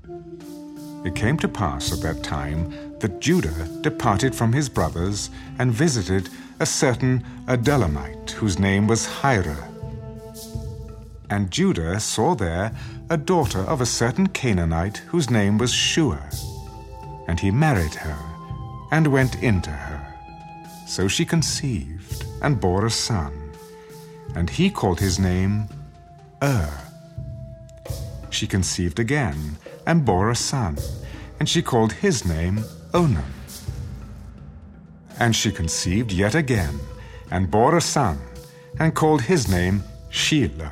It came to pass at that time that Judah departed from his brothers and visited a certain Adullamite whose name was Hira. And Judah saw there a daughter of a certain Canaanite whose name was Shua. And he married her and went into her. So she conceived and bore a son, and he called his name She conceived again and bore a son, and she called his name Onan. And she conceived yet again and bore a son, and called his name Shelah.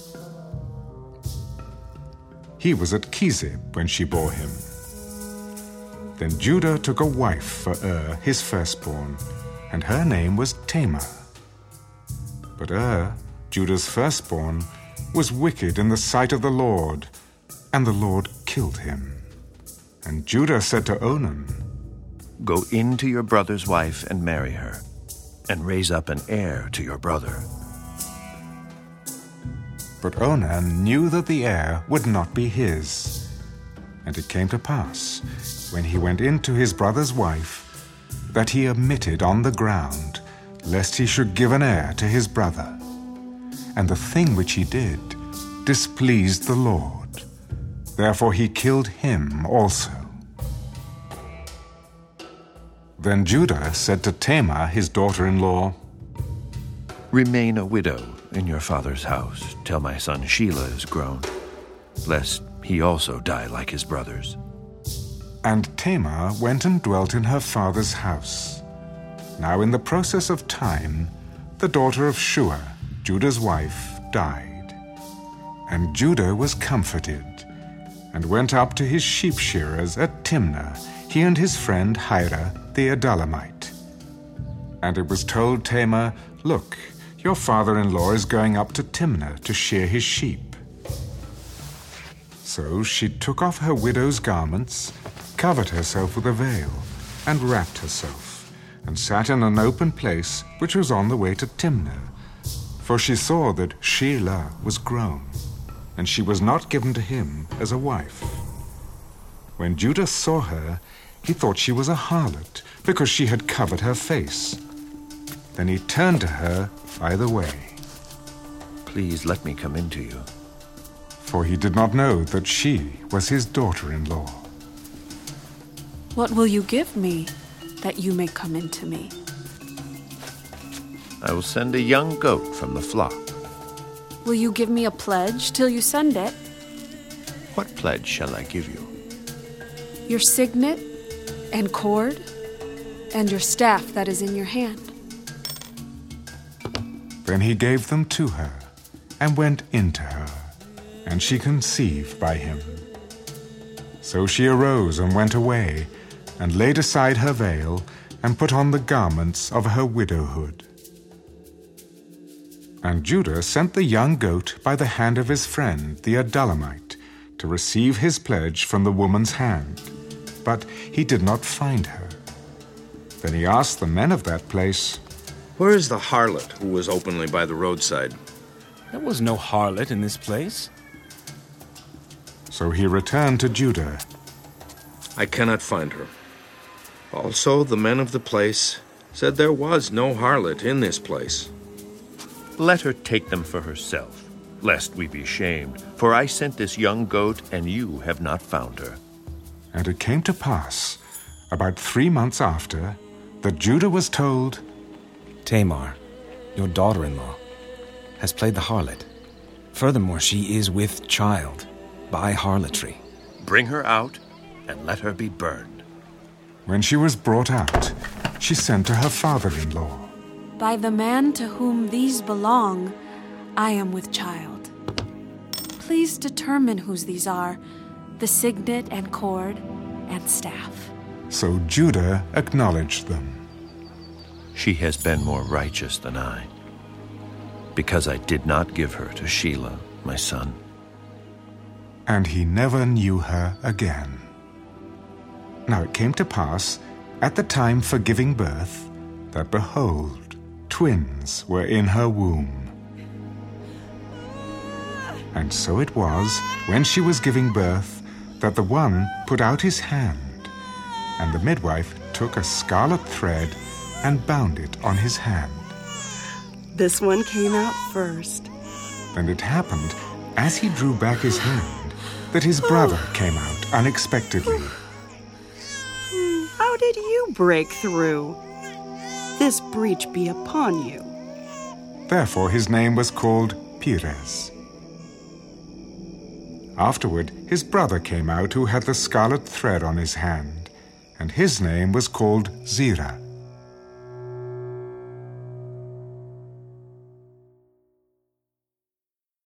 He was at Chezib when she bore him. Then Judah took a wife for his firstborn, and her name was Tamar. But Judah's firstborn, was wicked in the sight of the Lord, and the Lord killed him. And Judah said to Onan, "Go in to your brother's wife and marry her, and raise up an heir to your brother." But Onan knew that the heir would not be his. And it came to pass, when he went in to his brother's wife, that he omitted on the ground, lest he should give an heir to his brother. And the thing which he did displeased the Lord. Therefore he killed him also. Then Judah said to Tamar, his daughter-in-law, "Remain a widow in your father's house till my son Shelah is grown, lest he also die like his brothers." And Tamar went and dwelt in her father's house. Now in the process of time, the daughter of Shua, Judah's wife, died. And Judah was comforted, and went up to his sheep shearers at Timnah, he and his friend Hira the Adullamite. And it was told Tamar, "Look, your father-in-law is going up to Timnah to shear his sheep." So she took off her widow's garments, covered herself with a veil, and wrapped herself, and sat in an open place which was on the way to Timnah. For she saw that Shelah was grown, and she was not given to him as a wife. When Judah saw her, he thought she was a harlot, because she had covered her face. Then he turned to her by the way. "Please let me come in to you." For he did not know that she was his daughter-in-law. "What will you give me that you may come in to me?" "I will send a young goat from the flock." "Will you give me a pledge till you send it?" "What pledge shall I give you?" "Your signet and cord and your staff that is in your hand." Then he gave them to her, and went into her, and she conceived by him. So she arose and went away, and laid aside her veil, and put on the garments of her widowhood. And Judah sent the young goat by the hand of his friend the Adullamite, to receive his pledge from the woman's hand. But he did not find her. Then he asked the men of that place, "Where is the harlot who was openly by the roadside?" "There was no harlot in this place." So he returned to Judah. "I cannot find her." Also the men of the place said there was no harlot in this place. "Let her take them for herself, lest we be shamed. For I sent this young goat, and you have not found her." And it came to pass, about 3 months after, that Judah was told, "Tamar, your daughter-in-law, has played the harlot. Furthermore, she is with child by harlotry. Bring her out, and let her be burned." When she was brought out, she sent to her father-in-law. "By the man to whom these belong, I am with child. Please determine whose these are, the signet and cord and staff." So Judah acknowledged them. "She has been more righteous than I, because I did not give her to Shelah, my son." And he never knew her again. Now it came to pass, at the time for giving birth, that behold, twins were in her womb. And so it was, when she was giving birth, that the one put out his hand, and the midwife took a scarlet thread and bound it on his hand. This one came out first. And it happened, as he drew back his hand, that his brother came out unexpectedly. How did you break through? This breach be upon you. Therefore his name was called Pires. Afterward his brother came out who had the scarlet thread on his hand, and his name was called Zerah.